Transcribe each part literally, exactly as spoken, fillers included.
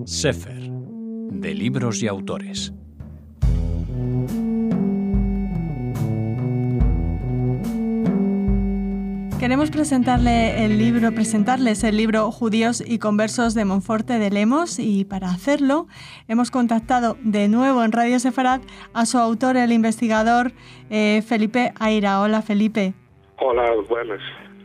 Sefer, de libros y autores. Queremos presentarle el libro, presentarles el libro Judíos y conversos de Monforte de Lemos, y para hacerlo hemos contactado de nuevo en Radio Sefarad a su autor, el investigador eh, Felipe Aira. Hola, Felipe. Hola, buenas.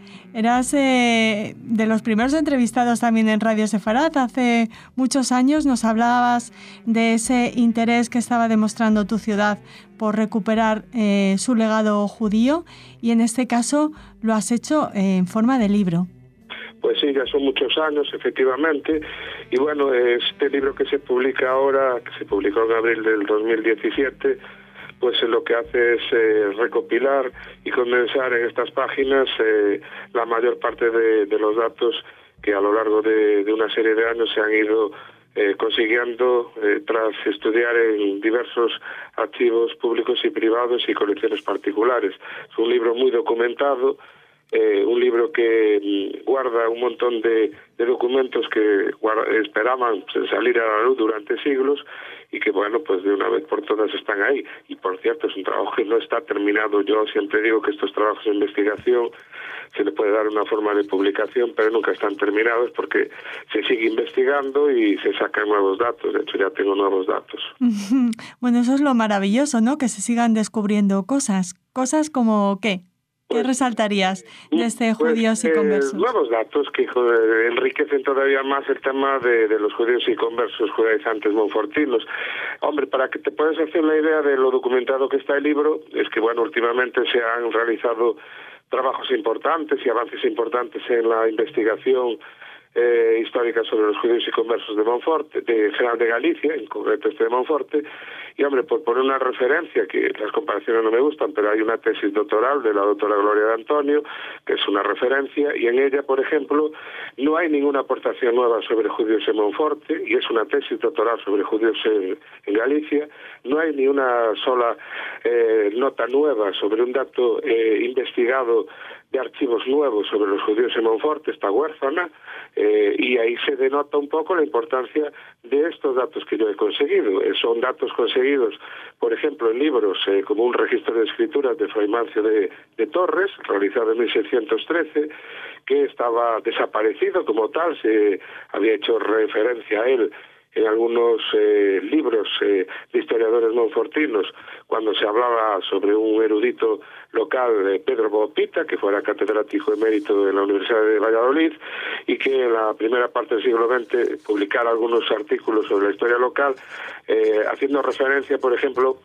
Eras eh, de los primeros entrevistados también en Radio Sefarad. Hace muchos años nos hablabas de ese interés que estaba demostrando tu ciudad por recuperar eh, su legado judío, y en este caso lo has hecho eh, en forma de libro. Pues sí, ya son muchos años, efectivamente, y bueno, este libro que se publica ahora, que se publicó en abril del dos mil diecisiete, pues lo que hace es eh, recopilar y condensar en estas páginas eh, la mayor parte de, de los datos que a lo largo de, de una serie de años se han ido eh, consiguiendo eh, tras estudiar en diversos archivos públicos y privados y colecciones particulares. Es un libro muy documentado, eh, un libro que mm, guarda un montón de, de documentos que guarda, esperaban salir a la luz durante siglos, y que, bueno, pues de una vez por todas están ahí. Y, por cierto, es un trabajo que no está terminado. Yo siempre digo que estos trabajos de investigación se le puede dar una forma de publicación, pero nunca están terminados porque se sigue investigando y se sacan nuevos datos. De hecho, ya tengo nuevos datos. Bueno, eso es lo maravilloso, ¿no? Que se sigan descubriendo cosas. ¿Cosas como qué? ¿Qué pues, resaltarías de este pues, Judíos y Conversos? Eh, nuevos datos que joder, enriquecen todavía más el tema de, de los judíos y conversos judaizantes monfortinos. Hombre, para que te puedas hacer una idea de lo documentado que está el libro, es que, bueno, últimamente se han realizado trabajos importantes y avances importantes en la investigación Eh, histórica sobre los judíos y conversos de Monforte, de General de Galicia, en concreto este de Monforte. Y, hombre, por poner una referencia, que las comparaciones no me gustan, pero hay una tesis doctoral de la doctora Gloria de Antonio, que es una referencia, y en ella, por ejemplo, no hay ninguna aportación nueva sobre judíos en Monforte, y es una tesis doctoral sobre judíos en, en Galicia. No hay ni una sola eh, nota nueva sobre un dato eh, investigado de archivos nuevos sobre los judíos en Monforte, está huérfana, eh, y ahí se denota un poco la importancia de estos datos que yo he conseguido. Eh, son datos conseguidos, por ejemplo, en libros eh, como un registro de escrituras de Fray Mancio de, de Torres, realizado en mil seiscientos trece, que estaba desaparecido como tal, se había hecho referencia a él en algunos eh, libros eh, de historiadores monfortinos, cuando se hablaba sobre un erudito local, eh, Pedro Bopita, que fuera catedrático emérito de la Universidad de Valladolid, y que en la primera parte del siglo veinte publicara algunos artículos sobre la historia local, eh, haciendo referencia, por ejemplo,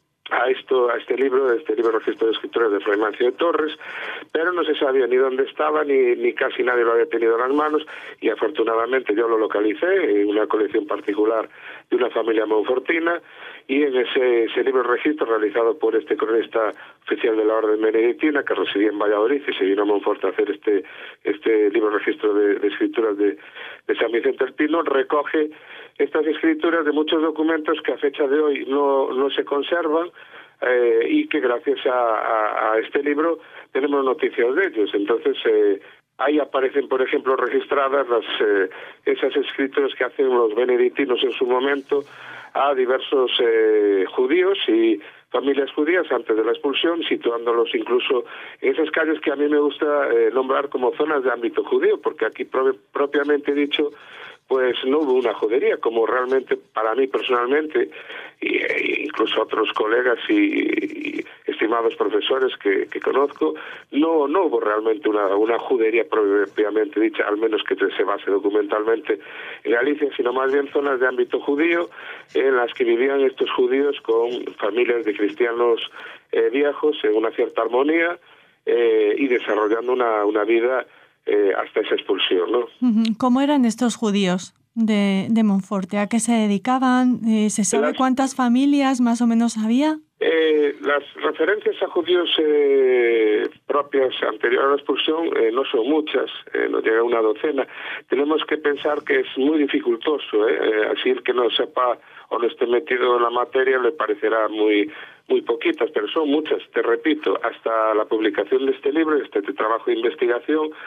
a esto, a este libro, este libro Registro de Escrituras de Fray Mancio de Torres, pero no se sabía ni dónde estaba, ni, ni casi nadie lo había tenido en las manos, y afortunadamente yo lo localicé en una colección particular de una familia monfortina, y en ese, ese libro registro realizado por este cronista oficial de la Orden Benedictina, que residía en Valladolid y se vino a Monforte a hacer este, este libro registro de, de escrituras de, de San Vicente del Pino, recoge estas escrituras de muchos documentos que a fecha de hoy no, no se conservan, eh, y que gracias a, a, a este libro tenemos noticias de ellos. Entonces, eh, ahí aparecen, por ejemplo, registradas las eh, esas escrituras que hacen los benedictinos en su momento a diversos eh, judíos y familias judías antes de la expulsión, situándolos incluso en esas calles que a mí me gusta eh, nombrar como zonas de ámbito judío, porque aquí pro- propiamente dicho, pues no hubo una judería, como realmente para mí personalmente, y, e incluso otros colegas y, y estimados profesores que, que conozco, no no hubo realmente una, una judería propiamente dicha, al menos que se base documentalmente en Galicia, sino más bien zonas de ámbito judío en las que vivían estos judíos con familias de cristianos eh, viejos en una cierta armonía eh, y desarrollando una, una vida Eh, hasta esa expulsión, ¿no? ¿Cómo eran estos judíos de, de Monforte? ¿A qué se dedicaban? Eh, ¿Se sabe las, cuántas familias más o menos había? Eh, las referencias a judíos eh, propias anterior a la expulsión eh, no son muchas, eh, nos llega una docena. Tenemos que pensar que es muy dificultoso, ¿eh? Eh, así el que no sepa o no esté metido en la materia le parecerá muy muy poquitas, pero son muchas, te repito, hasta la publicación de este libro, este, este trabajo de investigación,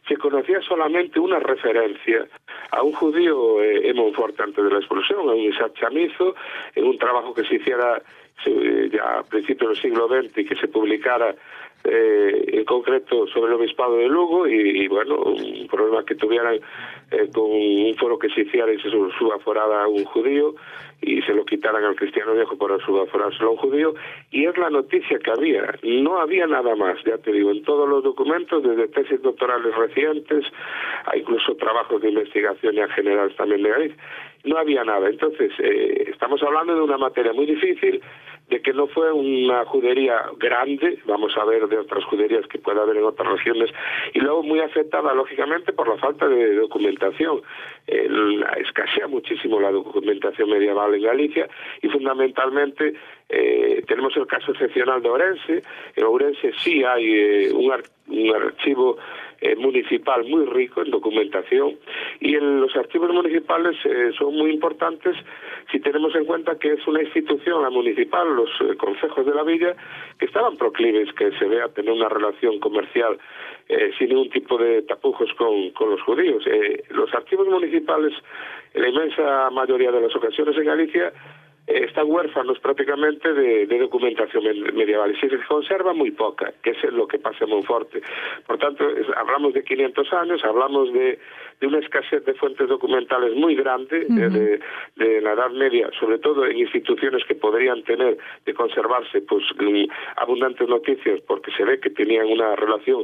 se conocía solamente una referencia a un judío eh, en Monforte antes de la expulsión, a un Isaac Chamizo, en un trabajo que se hiciera eh, ya a principios del siglo veinte y que se publicara eh, en concreto sobre el obispado de Lugo, y, y bueno, un problema que tuvieran eh, con un foro que se hiciera y se subaforara a un judío y se lo quitaran al cristiano viejo para subaforárselo a un judío, y es la noticia que había. No había nada más, ya te digo, en todos los documentos, desde tesis doctorales recientes a incluso trabajos de investigación ya generales también de Galicia, no había nada. Entonces, eh, estamos hablando de una materia muy difícil, de que no fue una judería grande, vamos a ver de otras juderías que pueda haber en otras regiones, y luego muy afectada, lógicamente, por la falta de documentación. Eh, escasea muchísimo la documentación medieval en Galicia, y fundamentalmente eh, tenemos el caso excepcional de Ourense. En Ourense sí hay eh, un, ar un archivo Eh, municipal muy rico en documentación, y en los archivos municipales eh, son muy importantes si tenemos en cuenta que es una institución, la municipal, los eh, concejos de la villa, que estaban proclives que se vea tener una relación comercial eh, sin ningún tipo de tapujos con, con los judíos. Eh, los archivos municipales, en la inmensa mayoría de las ocasiones en Galicia, están huérfanos prácticamente de, de documentación medieval, y se conserva muy poca, que es lo que pasa en Monforte. Por tanto, es, hablamos de quinientos años, hablamos de, de una escasez de fuentes documentales muy grande, uh-huh. de, de, de la Edad Media, sobre todo en instituciones que podrían tener de conservarse pues abundantes noticias, porque se ve que tenían una relación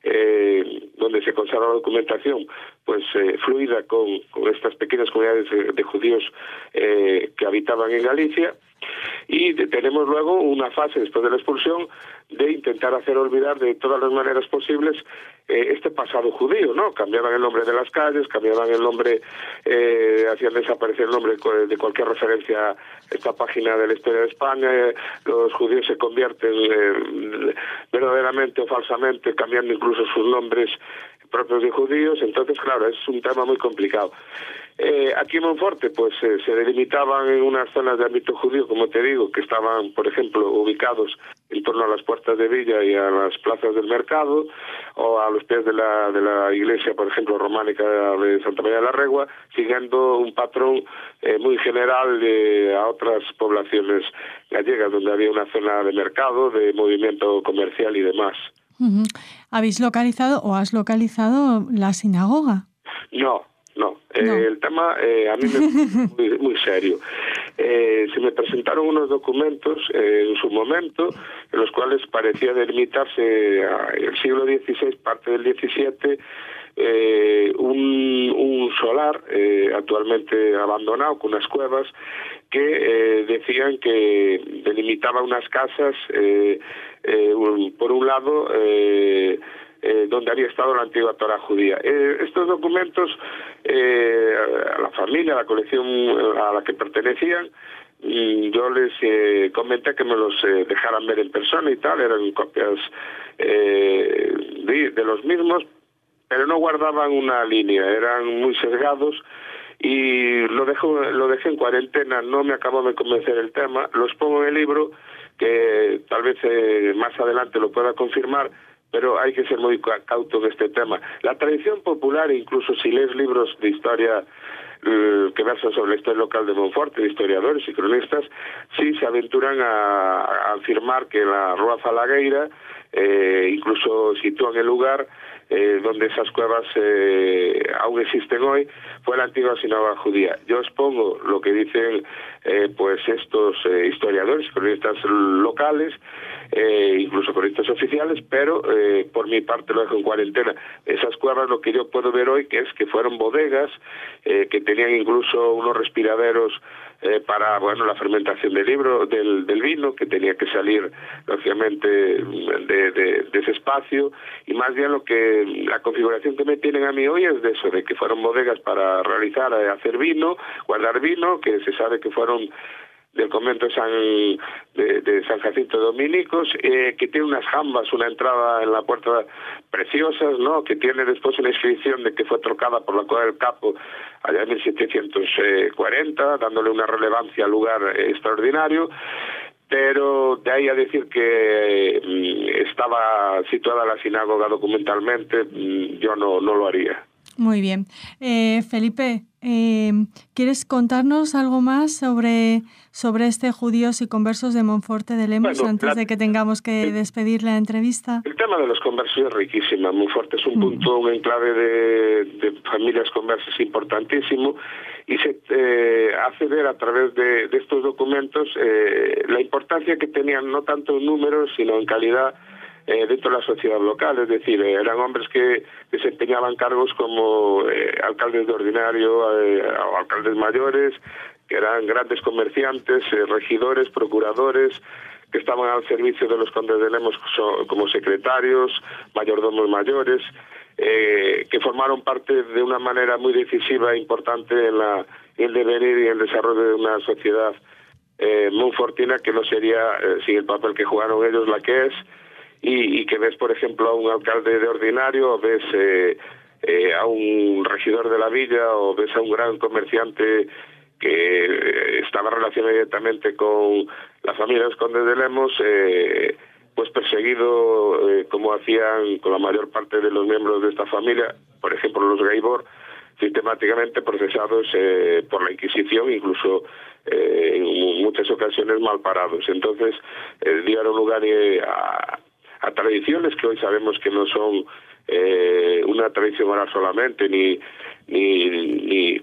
eh, donde se conserva la documentación pues eh, fluida con, con estas pequeñas comunidades de, de judíos eh, que habitaban en Galicia. Y de, tenemos luego una fase después de la expulsión de intentar hacer olvidar de todas las maneras posibles eh, este pasado judío, ¿no? Cambiaban el nombre de las calles, cambiaban el nombre, eh, hacían desaparecer el nombre de cualquier referencia a esta página de la historia de España. Eh, los judíos se convierten eh, verdaderamente o falsamente, cambiando incluso sus nombres propios de judíos. Entonces, claro, es un tema muy complicado. Eh, aquí en Monforte pues eh, se delimitaban en unas zonas de ámbito judío, como te digo, que estaban, por ejemplo, ubicados en torno a las puertas de Villa y a las plazas del mercado, o a los pies de la, de la iglesia, por ejemplo, románica de Santa María de la Regua, siguiendo un patrón eh, muy general de, a otras poblaciones gallegas, donde había una zona de mercado, de movimiento comercial y demás. Uh-huh. ¿Habéis localizado o has localizado la sinagoga? No. No, eh, no, el tema eh, a mí me parece muy, muy serio. Eh, se me presentaron unos documentos eh, en su momento, en los cuales parecía delimitarse en el siglo dieciséis, parte del diecisiete, eh, un, un solar eh, actualmente abandonado, con unas cuevas, que eh, decían que delimitaba unas casas, eh, eh, un, por un lado, eh, Eh, donde había estado la antigua Torá judía. Eh, estos documentos, eh, a la familia, a la colección a la que pertenecían, yo les eh, comenté que me los eh, dejaran ver en persona y tal. Eran copias eh, de, de los mismos, pero no guardaban una línea, eran muy sesgados, y lo dejo, lo dejé en cuarentena. No me acabó de convencer el tema. Los pongo en el libro, que tal vez eh, más adelante lo pueda confirmar, pero hay que ser muy cauto en este tema. La tradición popular, incluso si lees libros de historia eh, que versan sobre la historia local de Monforte, de historiadores y cronistas, sí se aventuran a, a afirmar que la Rúa Falagueira, eh, incluso sitúan el lugar eh, donde esas cuevas eh, aún existen hoy, fue la antigua sinagoga judía. Yo expongo lo que dicen eh, pues estos eh, historiadores, cronistas locales, eh, incluso cronistas oficiales, pero eh, por mi parte lo dejo en cuarentena. Esas cuevas, lo que yo puedo ver hoy, que es que fueron bodegas, eh, que tenían incluso unos respiraderos eh, para, bueno, la fermentación del libro, del, del vino, que tenía que salir, lógicamente, de, de, de ese espacio, y más bien lo que, la configuración que me tienen a mí hoy es de eso, de que fueron bodegas para realizar, eh, hacer vino, guardar vino, que se sabe que fueron del convento de San, de, de San Jacinto de Dominicos, eh, que tiene unas jambas, una entrada en la puerta preciosas, ¿no? Que tiene después una inscripción de que fue trocada por la Cueva del Capo allá en mil setecientos cuarenta, dándole una relevancia al lugar eh, extraordinario. pero de ahí a decir que eh, estaba situada la sinagoga documentalmente, yo no, no lo haría. Muy bien. Eh, Felipe, eh, ¿quieres contarnos algo más sobre, sobre este Judíos y Conversos de Monforte de Lemos bueno, antes la, de que tengamos que el, despedir la entrevista? El tema de los conversos es riquísimo. Monforte es un mm. punto, un enclave de, de familias conversas importantísimo, y se eh, hace ver a través de, de estos documentos eh, la importancia que tenían no tanto en números sino en calidad Eh, dentro de la sociedad local, es decir, eh, eran hombres que desempeñaban cargos como eh, alcaldes de ordinario eh, o alcaldes mayores, que eran grandes comerciantes, eh, regidores, procuradores, que estaban al servicio de los condes de Lemos como secretarios, mayordomos mayores, eh, que formaron parte de una manera muy decisiva e importante en, la, en el devenir y el desarrollo de una sociedad eh, monfortina que no sería, eh, sin el papel que jugaron ellos, la que es. Y, y que ves, por ejemplo, a un alcalde de ordinario, o ves eh, eh, a un regidor de la villa, o ves a un gran comerciante que eh, estaba relacionado directamente con la familia de los condes de Lemos, eh, pues perseguido, eh, como hacían con la mayor parte de los miembros de esta familia, por ejemplo los Gaibor, sistemáticamente procesados eh, por la Inquisición, incluso eh, en muchas ocasiones mal parados. Entonces eh, dieron lugar eh, a a tradiciones que hoy sabemos que no son eh, una tradición oral solamente, ni ni, ni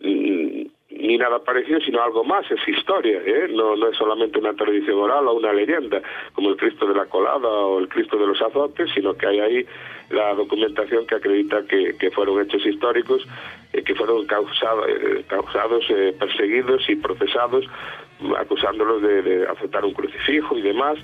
ni ni nada parecido, sino algo más, es historia, ¿eh? no, no es solamente una tradición oral o una leyenda, como el Cristo de la Colada o el Cristo de los Azotes, sino que hay ahí la documentación que acredita que, que fueron hechos históricos, eh, que fueron causados, eh, causados eh, perseguidos y procesados, acusándolos de, de aceptar un crucifijo y demás,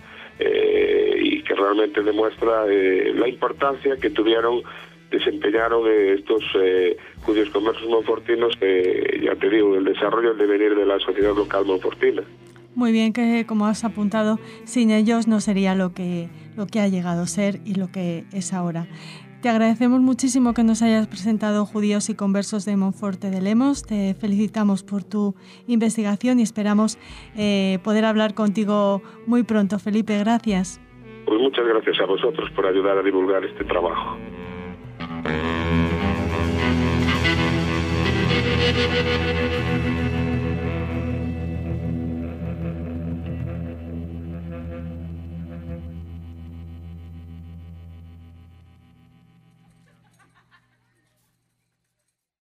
eh, y que realmente demuestra eh, la importancia que tuvieron, desempeñaron eh, estos eh, judíos conversos monfortinos, eh, ya te digo, el desarrollo, el devenir de la sociedad local monfortina. Muy bien, que como has apuntado, sin ellos no sería lo que, lo que ha llegado a ser y lo que es ahora. Te agradecemos muchísimo que nos hayas presentado Judíos y Conversos de Monforte de Lemos. Te felicitamos por tu investigación y esperamos eh, poder hablar contigo muy pronto. Felipe, gracias. Pues muchas gracias a vosotros por ayudar a divulgar este trabajo. Thank you.